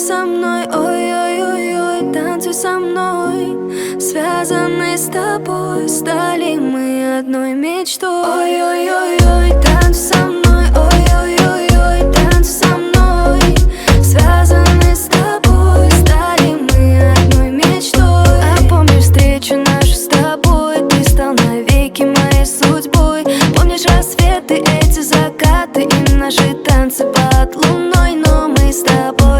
со мной, ой-ой-ой-ой, танцуй со мной. Связаны с тобой, стали мы одной мечтой. Ой-ой-ой-ой, танцуй со мной, ой-ой-ой-ой, танцуй со мной. Связаны с тобой, стали мы одной мечтой. А помнишь встречу нашу с тобой? Ты стал навеки моей судьбой. Помнишь рассветы, эти закаты и наши танцы под луной? Но мы с тобой